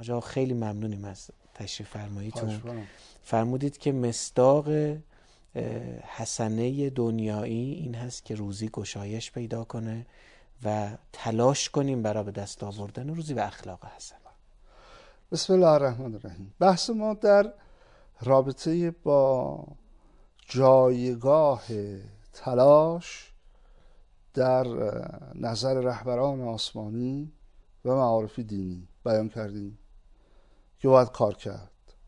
آقا خیلی ممنونیم از تشریف فرماییتون. فرمودید که مصداق حسنه دنیایی این هست که روزی گشایش پیدا کنه و تلاش کنیم برای به دست آوردن روزی و اخلاق حسن. بسم الله الرحمن الرحیم. بحث ما در رابطه با جایگاه تلاش در نظر رهبران آسمانی و معارف دینی بیان کردیم که باید کار کرد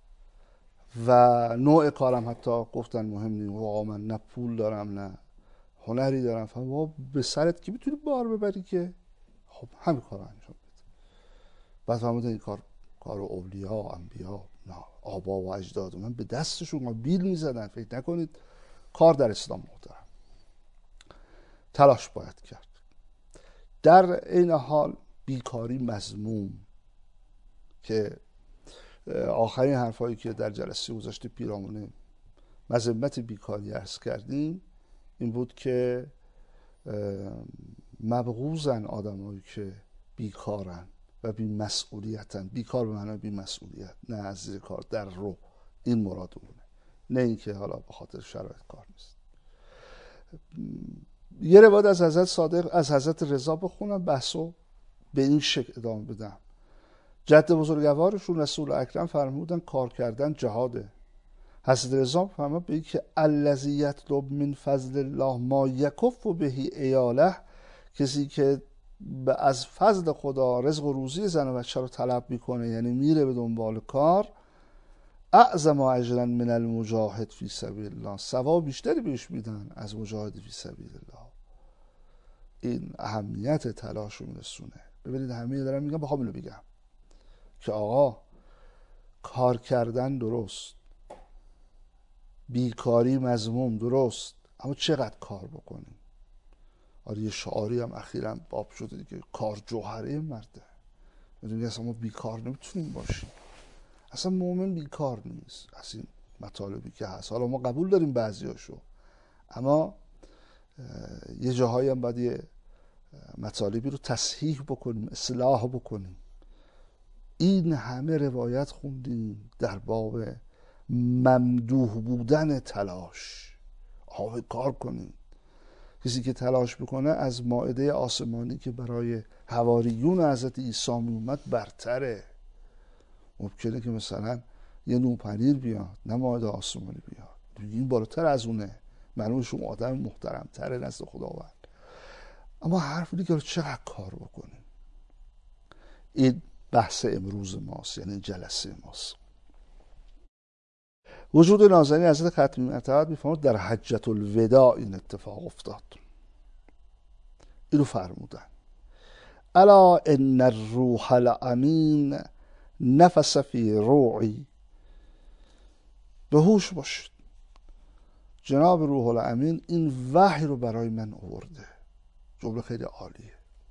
و نوع کارم حتی گفتن مهم نیست. واقعا من نه پول دارم نه هنری دارم، فهم به سرت که میتونی بار ببری که خب همین کار انجام بده. بعد فهمیدن این کار اولیا و انبیا، نه آبا و اجداد من به دستشون بیل میزدن. فکر نکنید کار در اسلام محترم. تلاش باید کرد. در این حال بیکاری مذموم که آخرین حرفایی که در جلسه گذشته پیرامون مذمت بیکاری عرض کردیم این بود که مبغوضن آدمایی که بیکارن و بی‌مسئولیتن. بیکار به معنای بی‌مسئولیت، نه از زیر کار در رو، این مرادمونه، نه اینکه حالا به خاطر شرایط کار نیست. یه روایت از حضرت صادق از حضرت رضا بخونم، بحثو به این شکل ادامه بدم. جد بزرگوارشون رسول اکرم فرمودن کار کردن جهاده. حضرت رضا فرمود به این که الذی یطلب من فضل الله ما یکف بهی عیاله، کسی که از فضل خدا رزق و روزی زن و بچه رو طلب میکنه، یعنی میره به دنبال کار، اعظم اجرا من المجاهد فی سبیل الله، ثواب بیشتری بهش میدن از مجاهد فی سبیل الله. این اهمیت تلاش رو میرسونه. ببینید همه دارن میگن، بخوام اینو بگم که آقا کار کردن درست، بیکاری مذموم درست، اما چقدر کار بکنیم؟ آره یه شعاری هم اخیراً باب شده دیگه، کار جوهره مرده. میدونی اصلا ما بیکار نمیتونیم باشیم. اصلا مومن بیکار نیست از این مطالبی که هست. حالا ما قبول داریم بعضیاشو، اما یه جاهایی هم باید یه مطالبی رو تصحیح بکنیم، اصلاح بکنیم. این همه روایت خوندیم در باب ممدوح بودن تلاش. آقا کار کنیم. کسی که تلاش بکنه از مائده آسمانی که برای حواریون حضرت عیسی اومد برتره. ممکنه که مثلا یه نون پنیر بیاد، نه مائده آسمانی بیاد، این بالاتر از اونه، معلومه شما آدم محترم تره نزد خداوند. اما حرف دیگه رو چقدر کار بکنیم. این بحث امروز ماست، یعنی جلسه ماست. وجود نازنین حضرت ختمی مطهر میفرمود در حجة الوداع این اتفاق افتاد. اینو فرمودن الا ان الروح الامین نفس فی روعی. به هوش باشید، جناب روح الامین این وحی رو برای من آورده. جمله خیلی عالیه.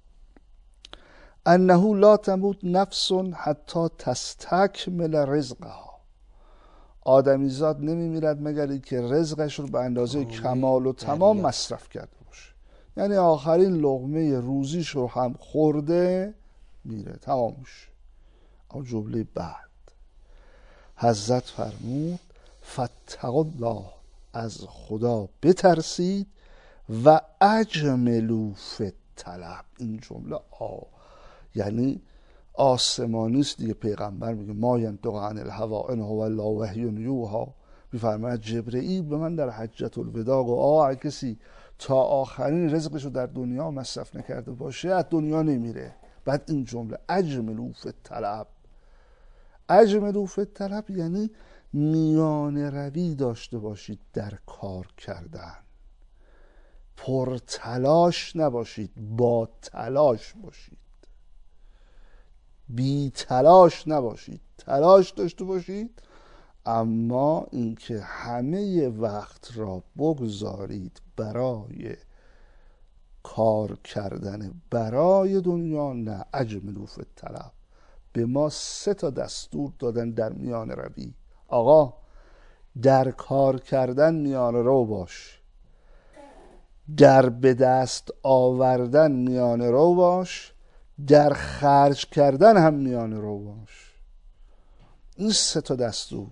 انه لا تموت نفس حتی تستکمل رزقها. آدمیزاد نمیمیرد مگر که رزقش رو به اندازه کمال و تمام مصرف کرده باشه. یعنی آخرین لقمه روزیش رو هم خورده میره، تمام میشه. اما جمله بعد حضرت فرمود فاتقوا الله، از خدا بترسید و اجملوا فی الطلب. این جمله یعنی آسمانی است دیگه. پیغمبر میگه ما ینطق عن الهوی ان هو الا وحی یوحی. میفرماید جبرئیل به من در حجة الوداع گفت کسی تا آخرین رزقش رو در دنیا مصرف نکرده باشه از دنیا نمیره. بعد این جمله اجملوا فی الطلب. اجملوا فی الطلب یعنی میانه روی داشته باشید در کار کردن. پر تلاش نباشید، با تلاش باشید. بی تلاش نباشید، تلاش داشته باشید، اما اینکه همه وقت را بگذارید برای کار کردن برای دنیا، نه. اجملوا فی الطلب. به ما 3 دستور دادن در میان روی. آقا در کار کردن میانه رو باش، در به دست آوردن میانه رو باش، در خرج کردن هم میانه رو باش. این 3 تا دستور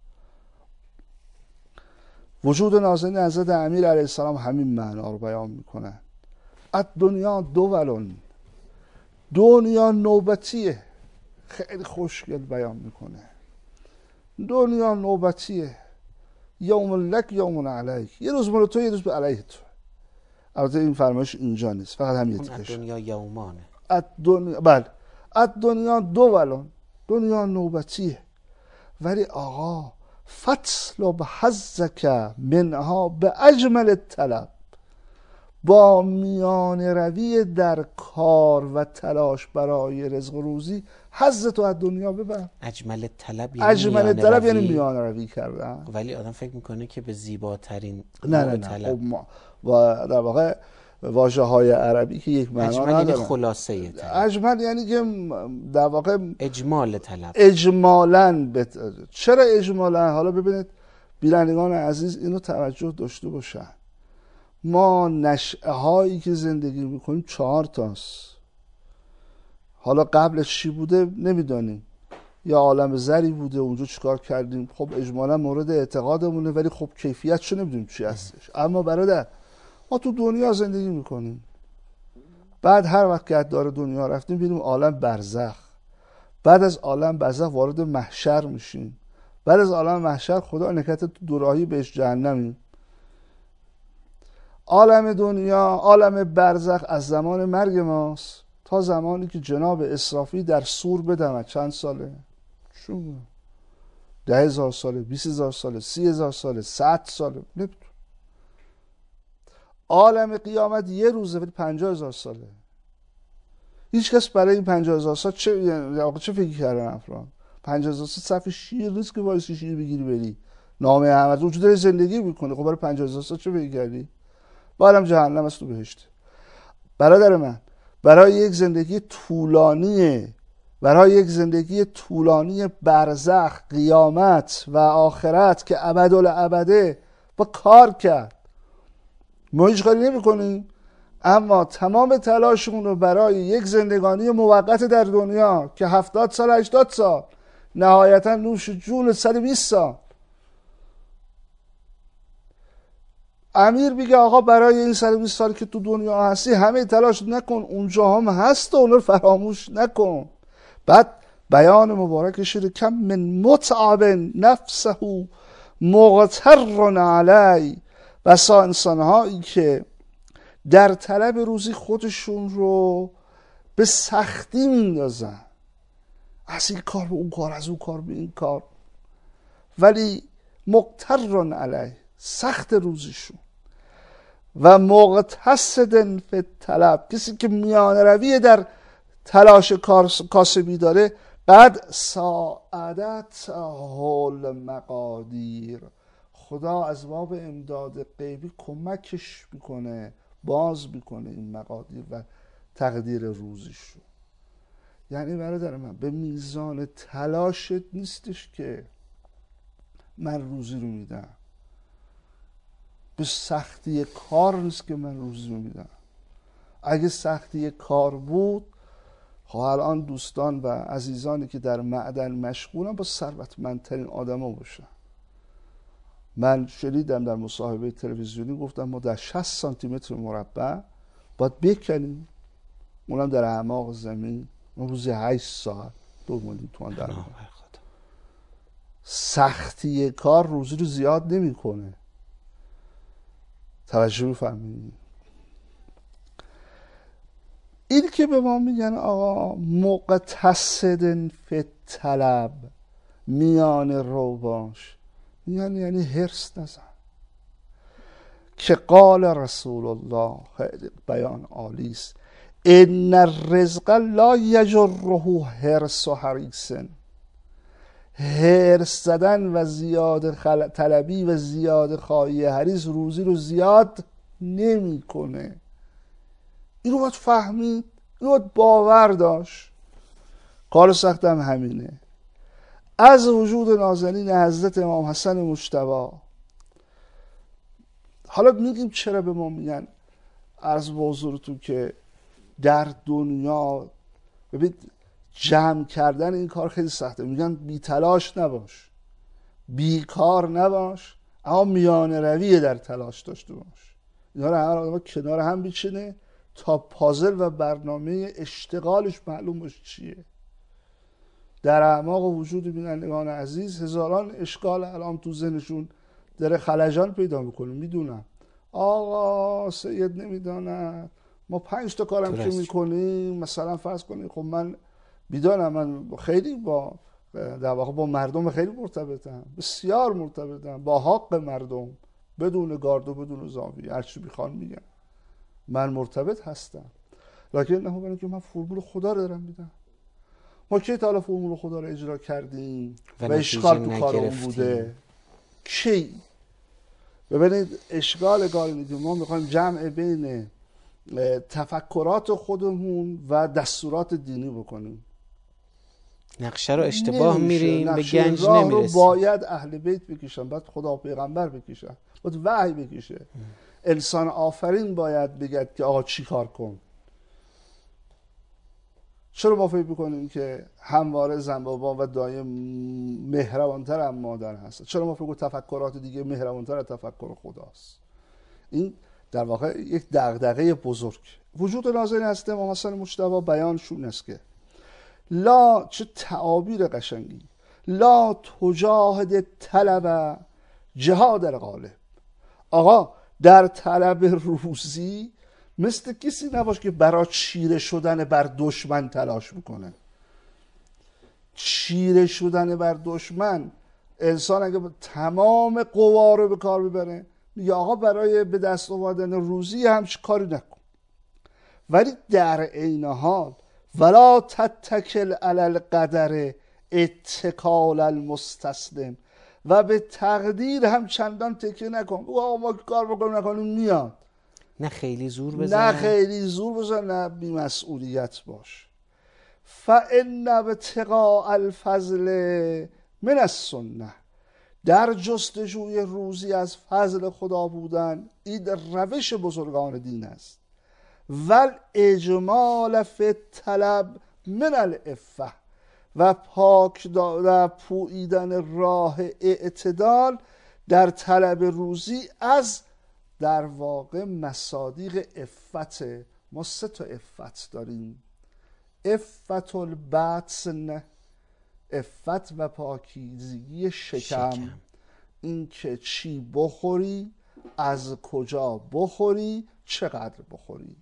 وجود نازنین حضرت امیر علیه السلام همین معنا رو بیان میکنن. الدنیا دولن، دنیا نوبتیه. خیلی خوشگل بیان میکنه. دنیا نوبتیه، یوم لک یوم علیک، یه روز مال تو یه روز به علیه تو. البته این فرمایش اینجا نیست، فقط همین تیکش. دنیا یومانه. الدنیا بله، الدنیا دولن، دنیا نوبتیه. ولی آقا فاطلب حظک منها به اجمل طلب، با میانه روی در کار و تلاش برای رزق و روزی حظ تو از دنیا ببر. اجمل طلب یعنی میانه روی کردن. ولی آدم فکر میکنه که به زیباترین نه خب و در واقع واژه های عربی که یک معنا نداره. اجمل یعنی خلاصه طلب. اجمل یعنی که در واقع اجمال طلب. اجمالاً چرا اجمالاً؟ حالا ببینید بینندگان عزیز اینو توجه داشته باشن. ما نشأه هایی که زندگی میکنیم 4 تاست. حالا قبلش چی بوده نمیدانیم. یا عالم زری بوده اونجا چیکار کردیم، خب اجمالا مورد اعتقادمونه، ولی خب کیفیتشو نمیدونیم چی هستش. اما برادر ما تو دنیا زندگی میکنیم، بعد هر وقت که دار دنیا رفتیم بیریم عالم برزخ، بعد از عالم برزخ وارد محشر میشیم، بعد از عالم محشر خدا نکته تو دوراهی بهش جهنمیم. عالم دنیا، عالم برزخ از زمان مرگ ماست تا زمانی که جناب اسرافی در صور بدمد. چند ساله؟ چون 10,000 ساله، 20,000 ساله، 30,000 ساله، 100 ساله، نمیدونم. عالم قیامت یه روزه، ولی 50,000 ساله. هیچ کس برای این 50,000 سال چه فکر کردن افراد؟ 50,000 سال صف شیر نیست که وایسی شیر بگیری بری. نامه احمد وجود داره زندگی میکنه. خب برای 50,000 سال چه فکر کردی؟ بعدم جهنم است و بهشت. برادر من، برای یک زندگی طولانی برزخ، قیامت و آخرت که ابدالابده با کار کرد. ما هیچ کاری نمی کنیم، اما تمام تلاشمون رو برای یک زندگانی موقت در دنیا که 70 سال 80 سال، نهایتا نوش جون 120 سال. امیر میگه آقا برای این 120 سال که تو دنیا هستی همه تلاش نکن، اونجا هم هست و اون رو فراموش نکن. بعد بیان مبارکش شده کم من متعب نفسه مغتر علی، بسا انسانهایی که در طلب روزی خودشون رو به سختی میندازن، از این کار به اون کار، از اون کار به این کار، ولی مغتر علی، سخت روزیشون. و مقتصد فی الطلب، کسی که میانه روی در تلاش کاسبی داره، بعد ساعدت هول مقادیر، خدا از باب امداد غیبی کمکش میکنه، باز میکنه این مقادیر و تقدیر روزیشو. یعنی برادر من به میزان تلاشت نیستش که من روزی رو میدم، به سختی کار نیست که من روزی رو میدم. اگه سختی کار بود، خب الان دوستان و عزیزانی که در معدن مشغولن با ثروتمندترین آدما باشن. من شنیدم در مصاحبه تلویزیونی گفتم ما در 60 سانتی متر مربع باید بکنیم، اونم در اعماق زمین، ما روزی 8 ساعت 2 میلیون تومان در میاریم. سختی کار روزی رو زیاد نمیکنه. توجه بفرمایید. این که به ما میگن آقا مقتصد فی الطلب، میانه رو باش، یعنی حرص نزن. که قال رسول الله، خیلی بیان عالی است، ان الرزق لا یجره حرص و حریص. حرص زدن و زیاد طلبی و زیاد خواهی حریص روزی رو زیاد نمیکنه. اینو باید فهمید، اینو باید باور داشت. کار سختم همینه. از وجود نازنین حضرت امام حسن مجتبی، حالا میگیم چرا به ما میگن عرض به حضورتون که در دنیا، ببینید جمع کردن این کار خیلی سخته. میگن بی تلاش نباش، بیکار نباش، اما میانه روی در تلاش داشته باش. اینا رو هر آدم کنار هم بیچینه تا پازل و برنامه اشتغالش معلوم باشه چیه. در اعماق وجود بینندگان عزیز هزاران اشکال الان تو ذهنشون داره خلجان پیدا میکنه. میدونم آقا سید نمیداند ما 5 تا کارم که میکنیم، مثلا فرض کنیم خب من بیدانم، من خیلی با در واقع با مردم خیلی مرتبطم، بسیار مرتبطم با حق مردم، بدون گارد و بدون زاویه، هر چی بخوان میگن من مرتبط هستم. لکن نه، برای که من فرمول خدا رو دارم میدم. ما کی تا حالا فرمول خدا رو اجرا کردیم و اشکال تو کار اون بوده؟ کی؟ ببینید اشکال کار اینه ما میخوایم جمع بین تفکرات خودمون و دستورات دینی بکنیم. نقشه رو اشتباه میریم، به گنج راه نمیرسیم. رو باید اهل بیت بکشن، باید خدا پیغمبر بکشن، باید وحی بکشه. انسان آفرین باید بگد که آقا چی کار کن. چرا ما فکر میکنیم که همواره زن بابا و دایه مهربانتر هم مادر هست؟ چرا ما فکر کنیم تفکرات دیگه مهربانتر از تفکر خداست؟ این در واقع یک دغدغه بزرگ وجود ناظرین هست. امام حسن مجتبی بیانشون است که لا، چه تعابیر قشنگی، لا تجاهد طلب جهاد الغالب. آقا در طلب روزی مثل کسی نباش که برای چیره شدن بر دشمن تلاش میکنه. چیره شدن بر دشمن، انسان اگه تمام قوا رو به کار ببره میگه آقا برای به دست آوردن روزی همچین کاری نکن. ولی در عین حال ولا تتکل علی القدر اتکال المستسلم، و به تقدیر هم چندان تکیه نکن. آقا ما کار بکنیم نکنیم میاد، نه خیلی زور بزن، نه خیلی زور بزن، نه بی‌مسئولیت باش. فإن ابتغاء الفضل من السنه، در جستجوی روزی از فضل خدا بودن این روش بزرگان دین است. ول اجمال فی الطلب من العفه، و پاک و پوییدن راه اعتدال در طلب روزی از در واقع مصادیق عفت. ما 3 تا عفت داریم: عفت البطن، عفت و پاکیزگی شکم، این که چی بخوری، از کجا بخوری، چقدر بخوری.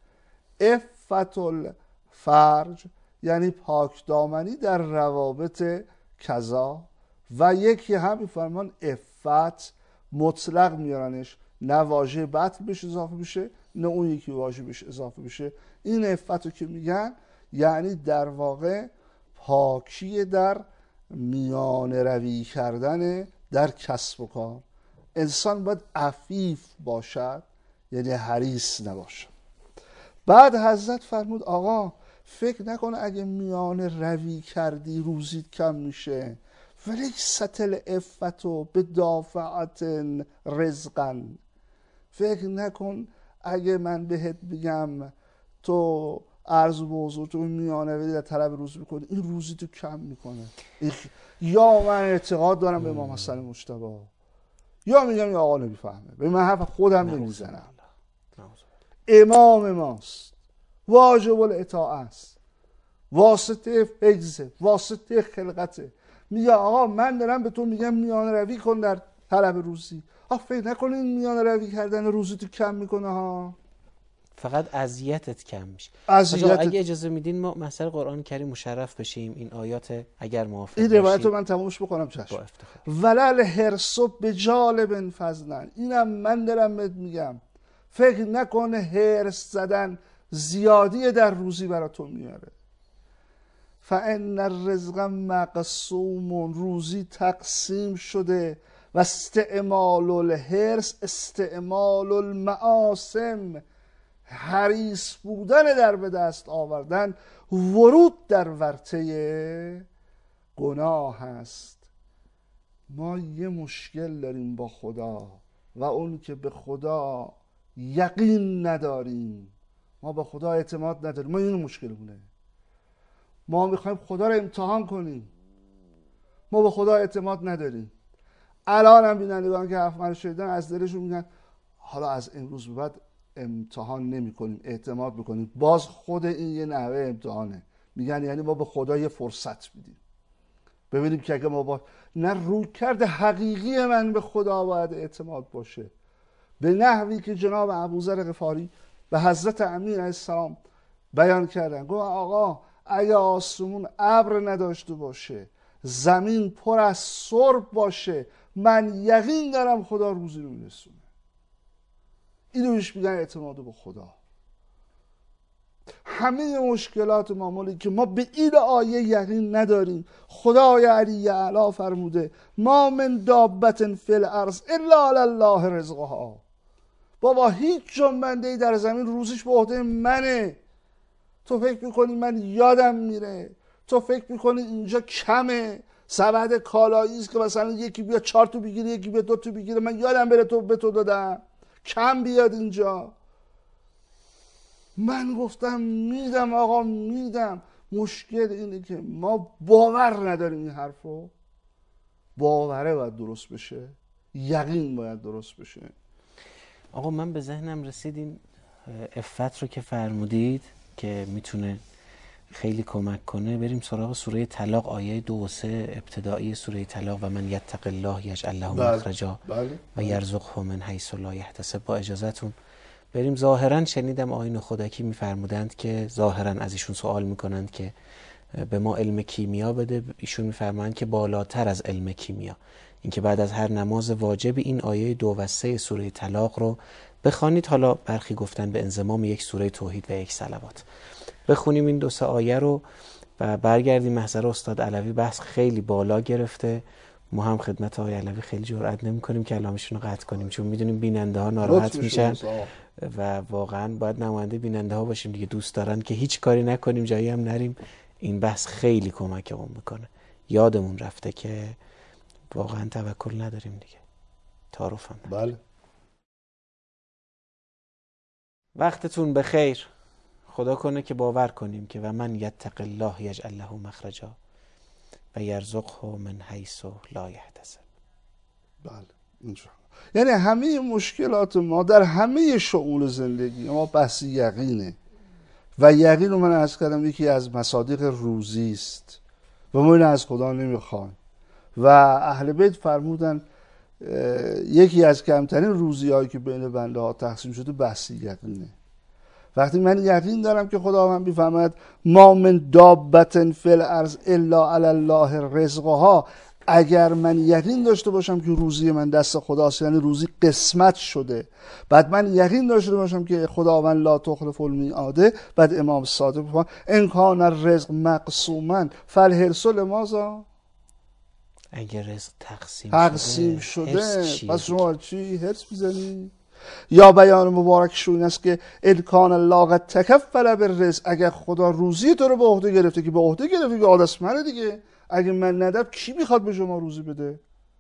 عفت الفرج یعنی پاک دامنی در روابط کذا. و یکی هم فرمان عفت مطلق میارنش، نه واژه بطن بهش اضافه بشه نه اون یکی واژه بهش اضافه بشه. این عفت رو که میگن یعنی در واقع پاکی در میان روی کردن در کسب و کار. انسان باید عفیف باشد، یعنی حریص نباشد. بعد حضرت فرمود آقا فکر نکن اگه میان روی کردی روزیت کم میشه. ولی ستل عفتو به دافعت رزقا، فکر نکن اگه من بهت بگم تو عرض و حضور تو میانه ولی در طلب روز میکنی، این روزی تو کم میکنه. یا من اعتقاد دارم به امام حسن مجتبی، یا میگم یا آقا نمیفهمه، به من حرف خودم نمیزنم. امام ماست، واجب الاطاعه است، واسطه فیضه، واسطه خلقته. میگه آقا من دارم به تو میگم میانه روی کن در طلب روزی. فکر نکن این میانه روی کردن روزی تو کم میکنه ها، فقط اذیتت کم میشه. اگه اجازه میدین ما مثلا قرآن کریم مشرف بشیم این آیات اگر موافق باشید. این روایت رو من تمامش بکنم چشم. ولل هرسو به جالب فضلن، اینم من دارم بهت میگم فکر نکنه هرس زدن زیادی در روزی برای تو میاره. فان الرزق مقسوم، روزی تقسیم شده. و استعمال الهرس استعمال المعاصم، حریص بودن در به دست آوردن، ورود در ورطه گناه هست. ما یه مشکل داریم با خدا و اون که به خدا یقین نداریم، ما به خدا اعتماد نداریم. ما این مشکلمونه. ما میخوایم خدا رو امتحان کنیم. ما به خدا اعتماد نداریم. الان هم بینندگان که حرف من شنیدن از دلشون میگن حالا از امروز به بعد امتحان نمی کنیم، اعتماد میکنیم. باز خود این یه نحوه امتحانه. میگن یعنی ما به خدا یه فرصت میدیم ببینیم که اگه ما با نه رویکرد حقیقی من به خدا باید اعتماد باشه، به نحوی که جناب ابوذر غفاری به حضرت امیر علیه السلام بیان کردن. گفت آقا اگه آسمون ابر نداشته باشه، زمین پر از سرب باشه، من یقین دارم خدا روزی رو میرسونه. اینو بهش میگن اعتماد به خدا. همه مشکلات معمولی که ما به این آیه یقین نداریم. خدای علی اعلی فرموده ما من دابت فی الارض الا علی الله رزقها. بابا هیچ جنبنده‌ای در زمین روزیش به عهده منه. تو فکر میکنی من یادم میره؟ تو فکر میکنی اینجا کمه؟ سبد کالایی است که مثلا یکی بیا 4 تو بگیره، یکی بیا 2 تو بگیره، من یادم بره تو به تو دادم؟ کم بیاد اینجا. من گفتم میدم آقا میدم. مشکل اینه که ما باور نداریم این حرفو. باوره باید درست بشه، یقین باید درست بشه. آقا من به ذهنم رسید این عفت رو که فرمودید که میتونه خیلی کمک کنه. بریم سراغ سوره طلاق آیه 2 و 3 ابتدایی سوره طلاق و من یتق الله یجعل له مخرجا و یرزقه من حیث لا یحتسب. با اجازهتون بریم. ظاهرا شنیدم آیین خودکی میفرمودند که ظاهرا از ایشون سوال میکنند که به ما علم کیمیا بده. ایشون میفرمایند که بالاتر از علم کیمیا اینکه بعد از هر نماز واجب این آیه 2 و 3 سوره طلاق رو بخوانید. حالا برخی گفتن به انضمام یک سوره توحید و یک صلوات. بخونیم این 2-3 آیه رو و برگردیم محضر استاد علوی. بحث خیلی بالا گرفته. ما هم خدمت آقای علوی خیلی جرئت نمی‌کنیم که کلامشون رو قطع کنیم، چون میدونیم بیننده ها ناراحت میشن و واقعا باید نماینده بیننده ها باشیم دیگه. دوست دارن که هیچ کاری نکنیم، جایی هم نریم. این بحث خیلی کمکمون میکنه. یادمون رفته که واقعا توکل نداریم دیگه. تعارف هم نداریم. بله. وقتتون بخیر. خدا کنه که باور کنیم که و من یتق الله یجعل له مخرجا و یرزقه من حیث لا یحتسب. بله اینجا یعنی همه مشکلات ما در همه شؤون زندگی ما بحث یقینه و یقین رو من عرض کردم یکی از مصادیق روزی است و ما اینو از خدا نمیخوایم. و اهل بیت فرمودن یکی از کمترین روزی هایی که بین بنده ها تقسیم شده بحث یقینه. وقتی من یقین دارم که خداوند میفهمد ما من دابت فی الارض الا علی الله رزقها، اگر من یقین داشته باشم که روزی من دست خداست، یعنی روزی قسمت شده، بعد من یقین داشته باشم که خداوند لا تخلف المیعاد، بعد امام صادق میگه ان کان الرزق مقسوما فالحرص لماذا؟ اگر رزق تقسیم شده پس شما چی حرص میزنی؟ یا بیان مبارکش این است که ان کان الله قد تکفل بالرزق، اگر خدا روزی تو رو به عهده گرفته که به عهده گرفته که عادت منه دیگه، اگه من ندم کی میخواد به شما روزی بده؟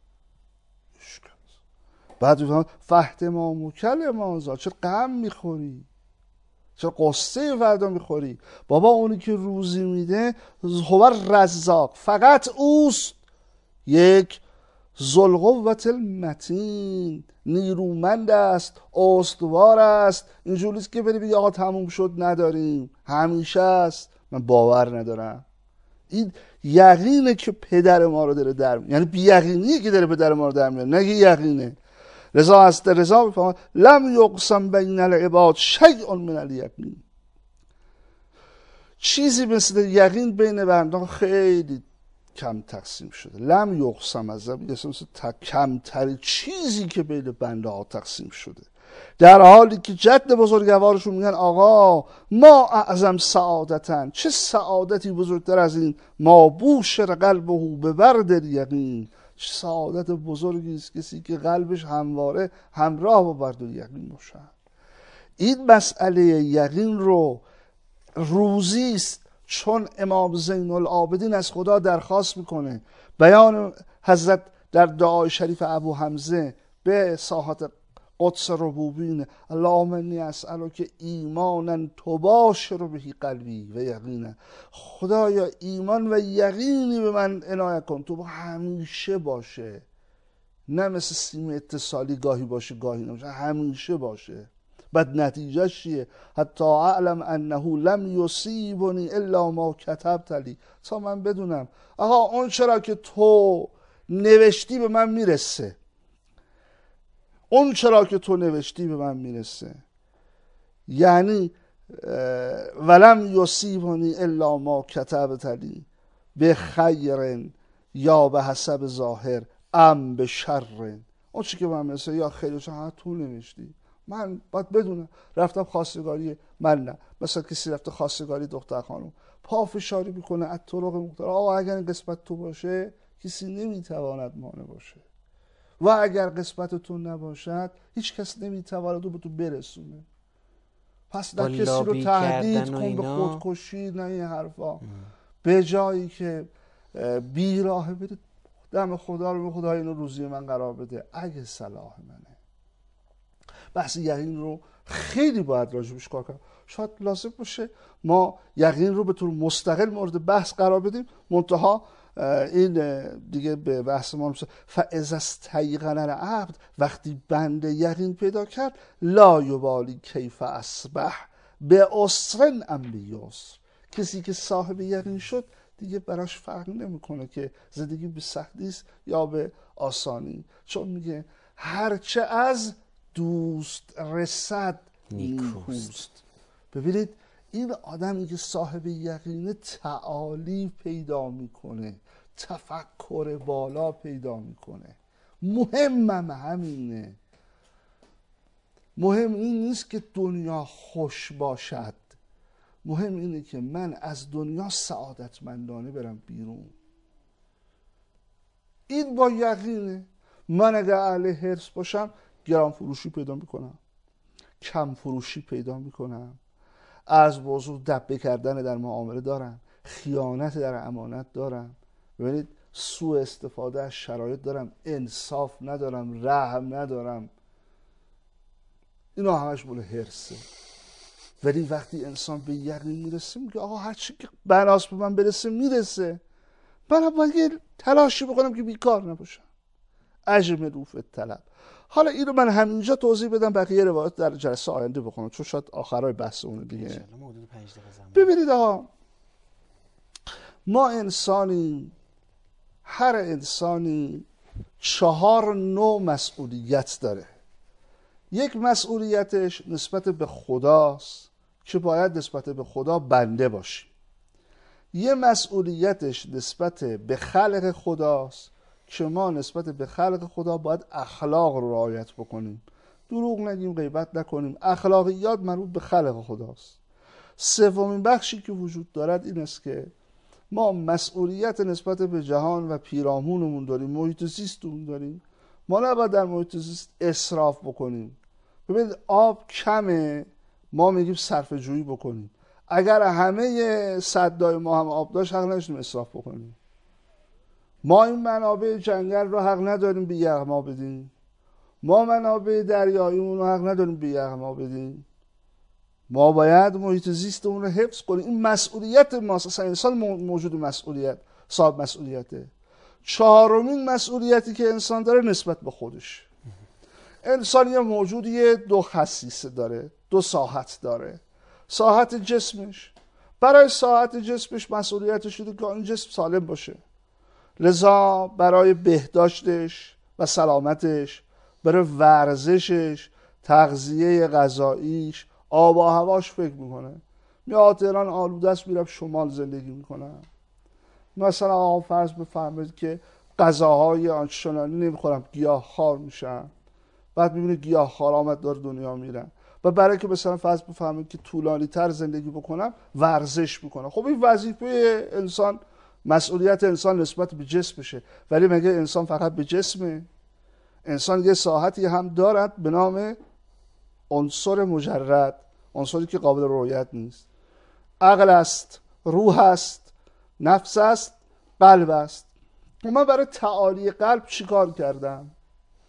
بعد میگم فاحتما مکل مازا، چرا غم میخوری؟ چرا قصه فردا میخوری؟ بابا اونی که روزی میده هو رزاق، فقط اوست. یک ذوالقوة المتین، نیرومند است، استوار است. اینجوریست که بری بگی آقا تموم شد نداریم، همیشه است. من باور ندارم. این یقینه که پدر ما رو داره در میاره، یعنی بی یقینیه که داره پدر ما رو در میاره، نگه یقینه. رضا است رضا میفهمد لم یقسم بین العباد شیء من الیقین. چیزی مثل یقین بین بندان خیلی کم تقسیم شده. لم یقسم از کمترین چیزی که بین بنده ها تقسیم شده، در حالی که جد بزرگوارشون میگن آقا ما اعظم سعادتن، چه سعادتی بزرگتر از این، ما بوشر قلبه به برد الیقین، چه سعادت بزرگی است کسی که قلبش همواره همراه با برد الیقین باشه. این مسئله یقین رو روزی است، چون امام زین العابدین از خدا درخواست میکنه. بیان حضرت در دعای شریف ابو حمزه به ساحت قدس ربوبینه اللهم انی اسألک ایمانا تباشر بهی قلبی و یقینا. خدایا ایمان و یقینی به من عنایت کن تو همیشه باشه، نه مثل سیم اتصالی گاهی باشه گاهی نباشه، همیشه باشه. بعد نتیجهش چیه؟ حتی اعلم انه لم یصیبنی الا ما کتبت لی، تا من بدونم آقا اون چرا که تو نوشتی به من میرسه، اون چرا که تو نوشتی به من میرسه. یعنی ولم یصیبنی الا ما کتبت لی به خیر یا به حسب ظاهر ام به شر، اون چی که من مثل یا خیلی چون تو نوشتی من باید بدونم. رفتم خواستگاری من نه، مثلا کسی رفته خواستگاری دختر خانم پافشاری میکنه از طرق مختلف، آقا اگر این قسمت تو باشه کسی نمیتواند مانع باشه و اگر قسمت تو نباشد هیچ کس نمیتواند به تو برسونه. پس نه کسی رو تهدید کن به خودکشی، نه این حرفا. به جایی که بیراه برید دم خدا رو، به خدا اینو روزی من قرار بده اگه صلاح منه. بحث یقین رو خیلی باید راجبش کار کنم. شاید لازم باشه ما یقین رو به طور مستقل مورد بحث قرار بدیم، منتها این دیگه به بحث ما میشه. فاذا استیقن العبد، وقتی بنده یقین پیدا کرد، لا یبالی کیف اصبح به عسر ام بیسر، کسی که صاحب یقین شد دیگه براش فرق نمیکنه که زندگی به سختی است یا به آسانی، چون میگه هرچه از دوست رسد نیکوست. ببینید این آدمی که صاحب یقینه تعالی پیدا میکنه، تفکر بالا پیدا میکنه. مهمم همینه، مهم این نیست که دنیا خوش باشد، مهم اینه که من از دنیا سعادتمندانه برم بیرون. این با یقینه. من اگر اهل حرص باشم گران فروشی پیدا میکنم، کم فروشی پیدا میکنم، از بزرگ دبه کردن در معامله دارم، خیانت در امانت دارم، ببینید سوء استفاده از شرایط دارم، انصاف ندارم، رحم ندارم. اینا همش مال حرصه. ولی وقتی انسان به یقین میرسه میگه آقا هر چی که بناس به من برسه میرسه، من باید یه تلاشی بکنم که بیکار نباشم. اجملوا فی الطلب. حالا اینو من همینجا توضیح بدم، بقیه روایات در جلسه آینده بخونم چون شاید آخرای بحث اونه دیگه. ببینید آقا ما انسانی، هر انسانی 4 نوع مسئولیت داره. یک مسئولیتش نسبت به خداست که باید نسبت به خدا بنده باشیم. یه مسئولیتش نسبت به خلق خداست که ما نسبت به خلق خدا باید اخلاق رو رعایت بکنیم، دروغ نگیم، غیبت نکنیم. اخلاقیات مربوط به خلق خداست. سومین بخشی که وجود دارد این است که ما مسئولیت نسبت به جهان و پیرامونمون داریم، محیط زیستمون داریم. ما نباید در محیط زیست اسراف بکنیم. ببینید آب کمه، ما میگیم صرفه جویی بکنیم. اگر همه سدای ما هم آب داشت حق نداشتیم اسراف بکنیم. ما این منابع جنگل رو حق نداریم به یغما بدیم، ما منابع دریاییمون رو حق نداریم به یغما بدیم. ما باید محیط زیستمون رو حفظ کنیم. این مسئولیت ماست. اصلا انسان موجود مسئولیت، صاحب مسئولیته. 4مین مسئولیتی که انسان داره نسبت به خودش. انسان یه موجودیه 2 خصیصه داره، 2 ساحت داره. ساحت جسمش، برای ساحت جسمش مسئولیتش شده که این جسم سالم باشه، لذا برای بهداشتش و سلامتش، برای ورزشش، تغذیه غذاییش، آب و هواش فکر میکنه. میاد تهران آلوده است میرم شمال زندگی میکنم. مثلا آقا فرض بفرمایید که غذاهای آنچنانی نمیخورم، گیاهخوار میشم، بعد میبینه گیاهخوار آمد داره دنیا میرن و برای که مثلا فرض بفهمید که طولانی تر زندگی بکنم ورزش میکنم. خب این وظیفه انسان، مسئولیت انسان نسبت به جسمشه. ولی مگه انسان فقط به جسمه؟ انسان یه ساحتی هم دارد به نام عنصر مجرد، عنصری که قابل رؤیت نیست. عقل است، روح است، نفس است، قلب است. من برای تعالی قلب چیکار کردم؟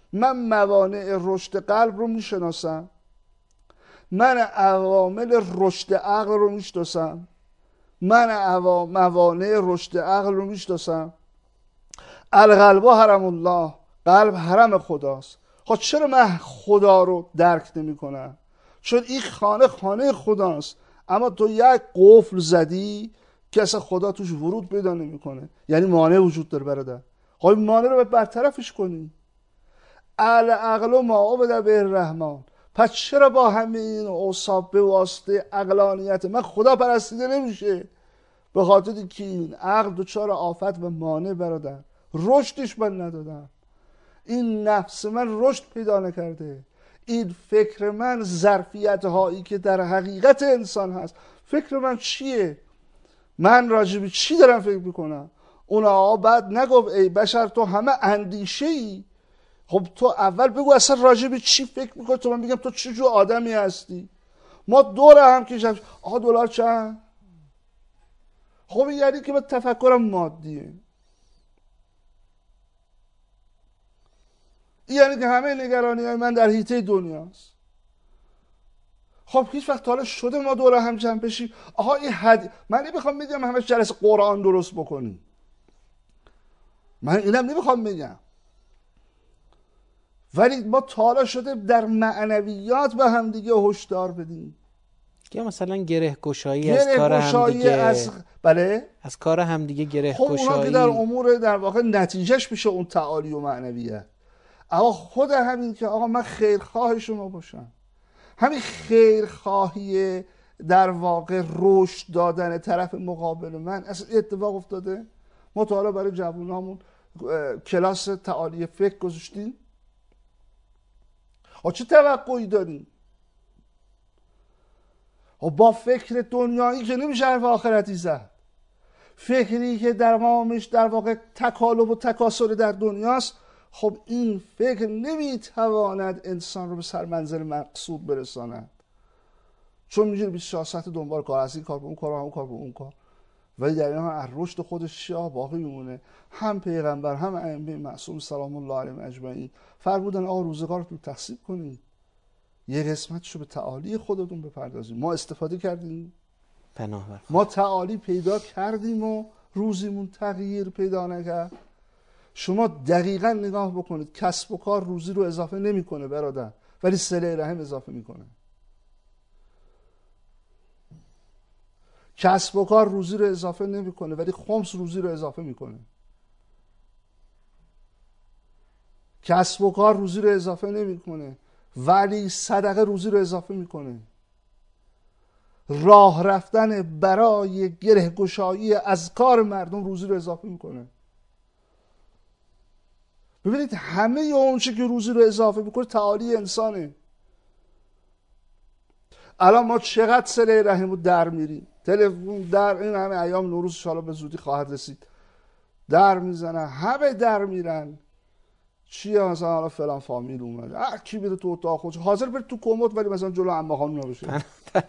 من موانع رشد قلب رو میشناسم، من عوامل رشد عقل رو میشناسم، من موانع رشد عقل رو میشناسم. القلب حرم الله، قلب حرم خداست. خب چرا من خدا رو درک نمی کنم؟ چون این خانه خداست، اما تو یک قفل زدی که اصلا خدا توش ورود پیدا نمیکنه، یعنی مانع وجود داره برادر. خب مانع رو برطرفش کنی. العقل ما عبد به الرحمن. پس چرا با همین اوصاف به واسطه عقلانیت من خدا پرستیده نمیشه؟ به خاطر که این عقل دچار آفت و مانع برادر، رشدش من ندادم. این نفس من رشد پیدا نکرده. این فکر من ظرفیت هایی که در حقیقت انسان هست، فکر من چیه؟ من راجب چی دارم فکر میکنم؟ اونا بعد نگفت ای بشر تو همه اندیشه ای. خب تو اول بگو اصلا راجب چی فکر میکنی تو من بگم تو چه جو آدمی هستی. ما دور هم که آقا دلار چند؟ خب یعنی که با تفکرم مادیه، یعنی که همه نگرانی های من در حیطه دنیاست. خب هیچ وقت حالا شده ما دور هم جمع بشیم آها این من نمیخوام بگم همش جلسه قرآن درست بکنیم، من اینم نمیخوام بگم، ولی ما حالا شده در معنویات به هم دیگه هشدار بدیم که مثلا گره گشایی از کار هم دیگه، بله از کار هم دیگه گره خب گشایی. اونا که در امور در واقع نتیجهش میشه اون تعالی و معنویت. اما خود همین که آقا من خیرخواه شما باشم، همین خیرخواهی در واقع رشد دادن طرف مقابل من اصلا اتفاق افتاده. ما تا حالا برای جوانامون کلاس تعالی فکر گذاشتیم؟ چه توقعی داریم؟ با فکر دنیایی که نمیشه حرف آخرتی زد. فکری که در مامش در واقع تکالب و تکاسل در دنیاست، خب این فکر نمیتواند انسان رو به سر منزل مقصود برساند، چون میگه 24 ساعت دنبال کار، از این کار به اون کار، اون کار به اون کار، ولی در این حال از رشد خودش چیا باقی میمونه؟ هم پیغمبر هم ائمه معصوم سلام الله علیهم اجمعین فرمودن آقا روزگارتون تقسیم کنید، یه قسمتشو به تعالی خودتون بپردازید. ما استفاده کردیم؟ ما تعالی پیدا کردیم و روزیمون تغییر پیدا نکرد. شما دقیقا نگاه بکنید، کسب و کار روزی رو اضافه نمیکنه برادر، ولی صله رحم اضافه میکنه. کسب و کار روزی رو اضافه نمیکنه، ولی خمس روزی رو اضافه میکنه. کسب و کار روزی رو اضافه نمیکنه، ولی صدقه روزی رو اضافه میکنه. راه رفتن برای گره گشایی از کار مردم روزی رو اضافه میکنه. ببینید همه اون چه که روزی رو اضافه میکنه تعالی انسانه. الان ما چقدر صله رحم رو در میریم، تلفن در این همه ایام نوروز انشالله به زودی خواهد رسید، در میزنن، همه در میرن، چیه مثلا حالا فلان فامیل اومده، کی بره تو اتاق خودش، حاضر بره تو کمد ولی مثلا جلو عمه خانم نباشه.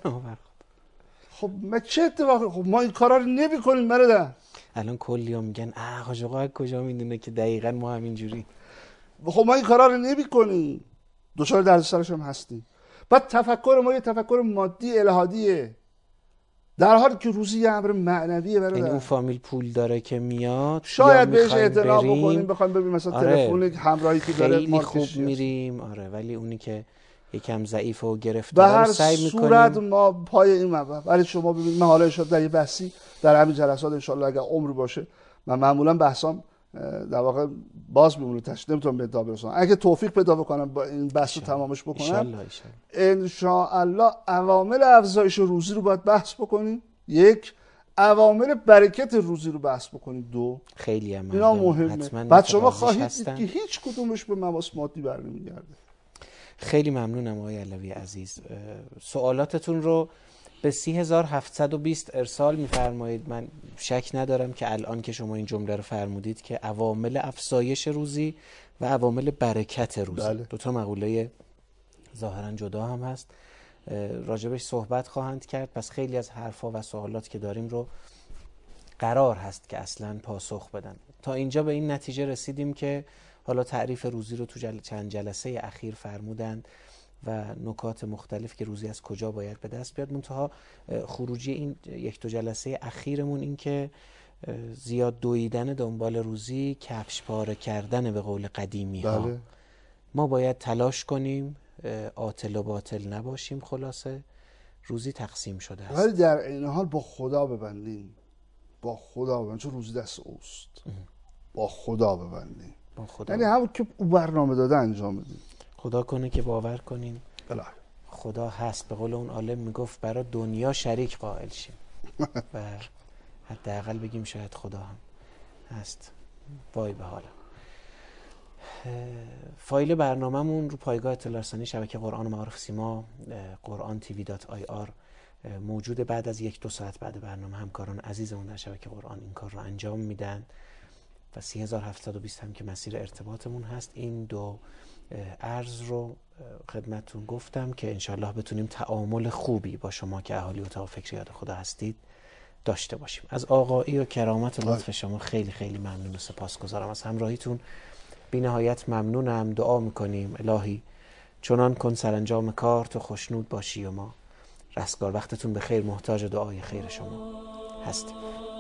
خب ما چه اتفاقی؟ خب ما این کارا رو نمی‌کنیم برادر. الان کلی‌ها میگن حاج آقا کجا میدونه که دقیقاً ما همینجوری. خب ما این کارا رو نمی‌کنیم، دچار دردسرش هم هستیم. بعد تفکر ما یه تفکر مادی الهادیه، در حالی که روزی یه امر معنویه برادر. یعنی اون فامیل پول داره که میاد، شاید بهش اعتنا بکنیم، بخوایم ببینیم مثلا تلفن همراهی که داره خیلی خوب میریم، ولی اونی که یکم ضعیف و گرفتار سعی میکنیم. به هر صورت ما پای این مبحث، ولی شما ببینید من حالا شد در یه بحثی در همین جلسات ان شاءالله اگر عمر باشه، من معمولا بحثام در واقع باز میمونه، نمیتونم به ادعا برسونم. اگه توفیق پیدا بکنم با این بحث رو تمامش بکنم ان شاء الله عوامل افزایش روزی رو باید بحث بکنیم. یک، عوامل برکت روزی رو بحث بکنیم. دو، خیلی هم اینا مهمه. بعد شما خواهید دید که هیچ کدومش به مباحث مادی برنمیگرده. خیلی ممنونم آقای علوی عزیز. سوالاتتون رو به 30720 ارسال می‌فرمایید. من شک ندارم که الان که شما این جمله رو فرمودید که عوامل افزایش روزی و عوامل برکت روزی، بله. دو تا مقوله ظاهرا جدا هم هست، راجبش صحبت خواهند کرد. پس خیلی از حرفا و سوالات که داریم رو قرار هست که اصلا پاسخ بدن. تا اینجا به این نتیجه رسیدیم که حالا تعریف روزی رو تو چند جلسه اخیر فرمودند و نکات مختلف که روزی از کجا باید به دست بیاد. منتها خروجی این یک دو جلسه اخیرمون این که زیاد دویدن دنبال روزی کفش پاره کردن به قول قدیمی ها. بله. ما باید تلاش کنیم عاطل و باطل نباشیم. خلاصه روزی تقسیم شده است، ولی در این حال با خدا ببندیم، با خدا ببندیم، چون روزی دست اوست. با خدا ببندیم، با خدا. یعنی همون که او برنامه داده انجام بدیم. خدا کنه که باور کنیم بله. خدا هست. به قول اون عالم میگفت برای دنیا شریک قائل شیم و حداقل بگیم شاید خدا هم هست. وای به حالم. فایل برنامه‌مون رو پایگاه اطلاع رسانی شبکه قرآن و معارف سیما quran.tv.ir موجود. بعد از 1-2 ساعت بعد برنامه همکاران عزیزمون در شبکه قرآن این کار رو انجام میدن و 30720 هم که مسیر ارتباطمون هست. این دو عرض رو خدمتتون گفتم که انشالله بتونیم تعامل خوبی با شما که اهالی اتاق فکر یاد خدا هستید داشته باشیم. از آقایی و کرامت و لطف شما خیلی خیلی ممنون و سپاسگزارم. از همراهیتون بی نهایت ممنونم. دعا میکنیم الهی چنان کن سرانجام کار تو خوشنود باشی و ما رستگار. وقتتون به خیر، محتاج دعای خیر شما هستیم.